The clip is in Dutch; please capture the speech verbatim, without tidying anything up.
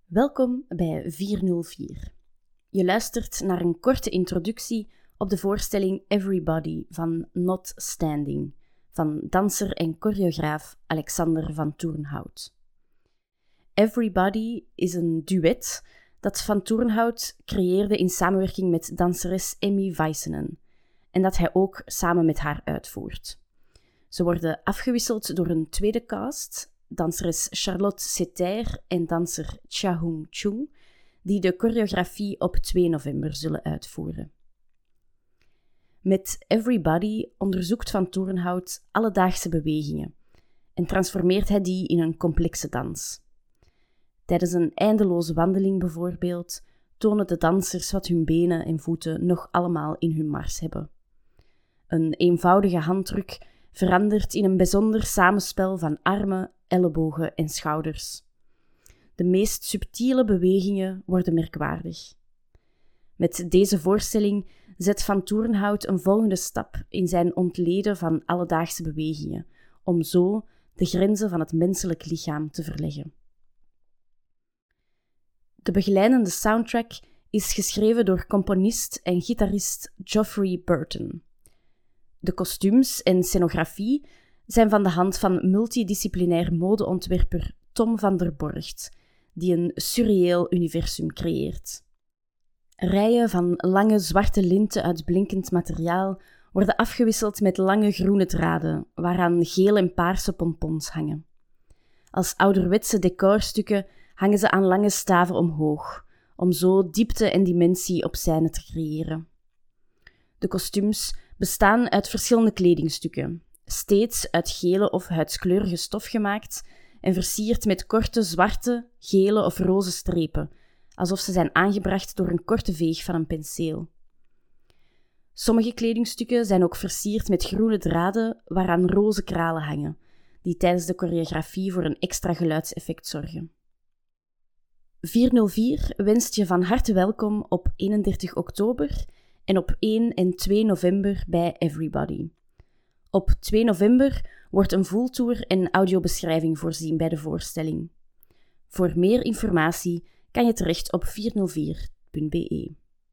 Welkom bij vierhonderdvier. Je luistert naar een korte introductie op de voorstelling Everybody van Not Standing, van danser en choreograaf Alexander van Toornhout. Everybody is een duet dat Van Toornhout creëerde in samenwerking met danseres Emmy Weissenen en dat hij ook samen met haar uitvoert. Ze worden afgewisseld door een tweede cast, danseres Charlotte Setter en danser Cha-Hung Chung, die de choreografie op twee november zullen uitvoeren. Met Everybody onderzoekt Van Toornhout alledaagse bewegingen en transformeert hij die in een complexe dans. Tijdens een eindeloze wandeling bijvoorbeeld tonen de dansers wat hun benen en voeten nog allemaal in hun mars hebben. Een eenvoudige handdruk verandert in een bijzonder samenspel van armen, ellebogen en schouders. De meest subtiele bewegingen worden merkwaardig. Met deze voorstelling zet Van Toornhout een volgende stap in zijn ontleden van alledaagse bewegingen, om zo de grenzen van het menselijk lichaam te verleggen. De begeleidende soundtrack is geschreven door componist en gitarist Geoffrey Burton. De kostuums en scenografie zijn van de hand van multidisciplinair modeontwerper Tom van der Borgt, die een surreëel universum creëert. Rijen van lange zwarte linten uit blinkend materiaal worden afgewisseld met lange groene draden, waaraan geel en paarse pompons hangen. Als ouderwetse decorstukken hangen ze aan lange staven omhoog, om zo diepte en dimensie op scène te creëren. De kostuums bestaan uit verschillende kledingstukken, steeds uit gele of huidskleurige stof gemaakt en versierd met korte zwarte, gele of roze strepen, alsof ze zijn aangebracht door een korte veeg van een penseel. Sommige kledingstukken zijn ook versierd met groene draden waaraan roze kralen hangen, die tijdens de choreografie voor een extra geluidseffect zorgen. vierhonderdvier wenst je van harte welkom op eenendertig oktober en op één en twee november bij Everybody. Op twee november wordt een voeltour en audiobeschrijving voorzien bij de voorstelling. Voor meer informatie kan je terecht op vierhonderdvier punt be.